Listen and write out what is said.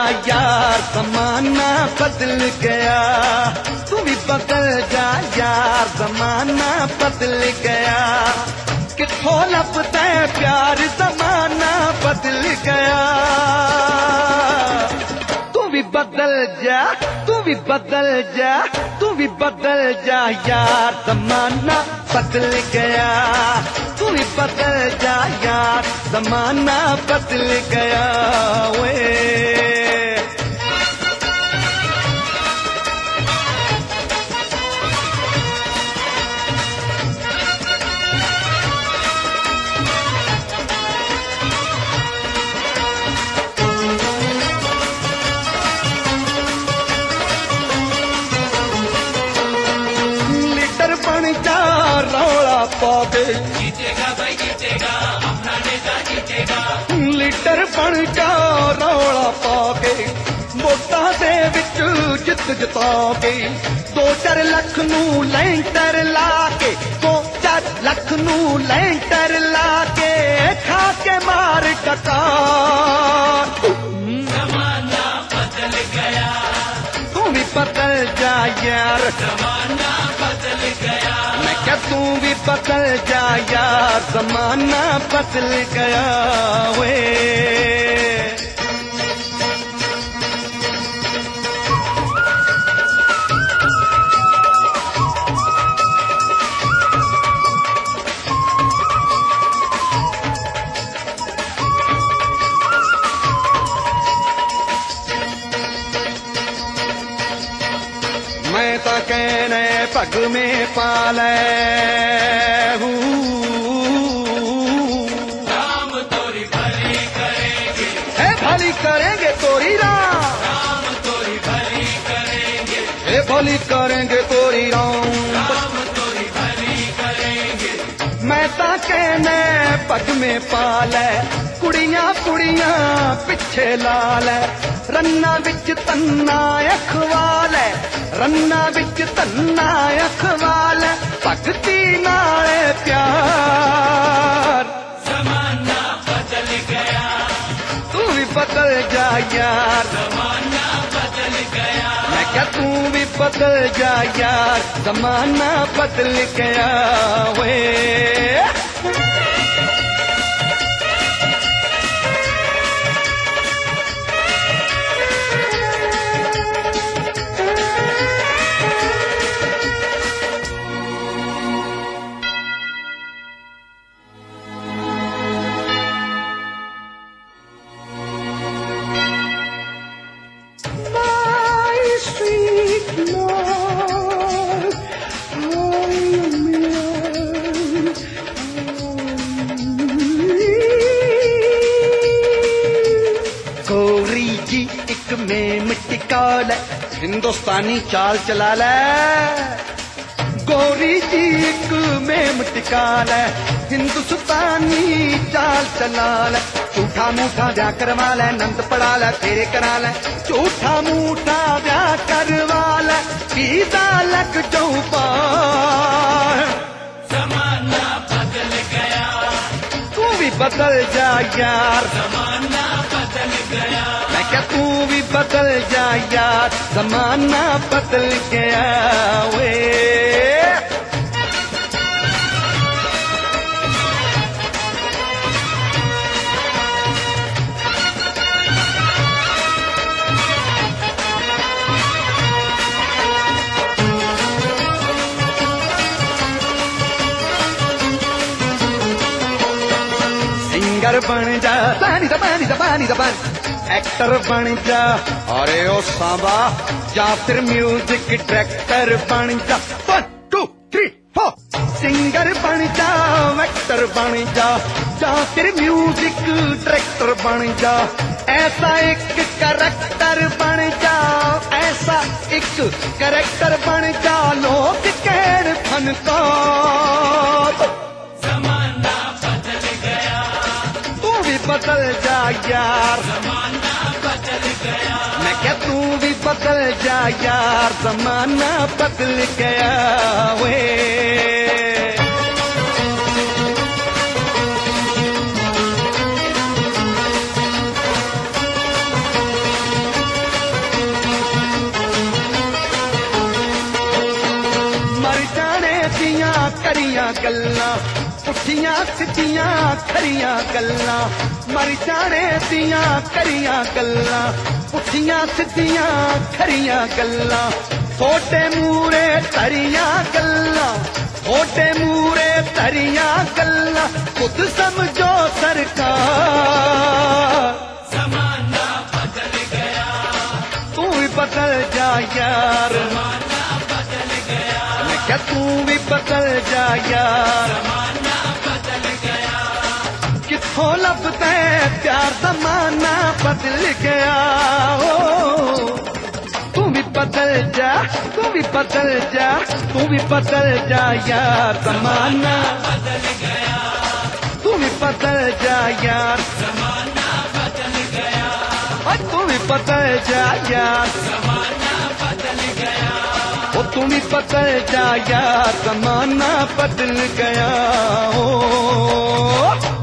यार जमाना बदल गया, तू भी बदल जा यार जमाना बदल गया, किथों लभदा है प्यार जमाना बदल गया। तू भी बदल जा, तू भी बदल जा, तू भी बदल जा यार जमाना बदल गया, तू भी बदल जा यार जमाना बदल गया वे। रौला पाके जीतेगा भाई जीतेगा, अपना नेता जीतेगा। लीडर बन जा रौला पाके, वोटां दे विच जित जिता के, 2-4 लाख नू लैंटर ला के, 2-4 लाख नू लैंटर ला के, खा के मार टका। जमाना बदल गया, तू भी बदल जा यार जमाना बदल गया, मैं क्या तू भी बदल जा यार जमाना बदल गया वे। मैं तो कहने पग में पाले राम तोरी भली करेंगे, हे भली करेंगे तोरी राम तोरी भली करेंगे, हे भली करेंगे तोरी राम तोरी भली करेंगे। मैं तो कहने पग में पाले, कुड़ियां कुड़ियां पिछे लाल, रन्ना विच तन्ना अखवाल, रन्ना विच तन्ना अखवाल, भगती नाले प्यार। जमाना बदल गया, तू भी बदल जा यार जमाना बदल गया, मैं क्या तू भी बदल जा यार जमाना बदल गया वे। हिंदुस्तानी चाल चला ले, गोरी जी एक में टिका ले, हिंदुस्तानी चाल चला ले। झूठा मूठा ब्याह करवा ले, नंद पड़ा ले, फेरे करा ले, झूठा मूठा ब्याह करवा ले, पीता लग जाऊं पार। जमाना बदल गया, तू भी बदल जा यार जमाना बदल गया, मैं क्या तू भी बदल जा यार जमाना बदल गया वे। सिंगर बन जा, पानी दा पानी दा पानी दा पानी, एक्टर बन जा अरे ओ सांबा, या फिर म्यूजिक डायरेक्टर बन जा। 1 2 3 4 सिंगर बन जा, एक्टर बन जा, या फिर म्यूजिक डायरेक्टर बन जा। ऐसा एक कैरेक्टर बन जा, ऐसा एक कैरेक्टर बन जा, लोग कहण फनकार। जमाना बदल गया, तू भी बदल जा यार जमाना बदल गया, मैं क्या तू भी बदल जा यार जमाना बदल गया वे। पुठियां सिद्धियां खरियां गल्लां मर जाने दियां करियां गल्लां पुठियां सिद्धियां खरियां गल्लां थोड़े मूरे तरियां गल्लां थोड़े मूरे तरियां गल्लां खुद समझो सरकार जमाना बदल गया तू भी बदल जा यार जमाना बदल गया मैं क्या तू भी बदल जा यार जमाना बदल गया किथों लभदा प्यार जमाना बदल गया हो तू भी बदल जा तू भी बदल जा तू भी बदल जा यार जमाना बदल गया तू भी बदल जा यार जमाना बदल गया तू भी बदल जा यार जमाना बदल गया ओ तू भी बदल जा यार जमाना बदल गया हो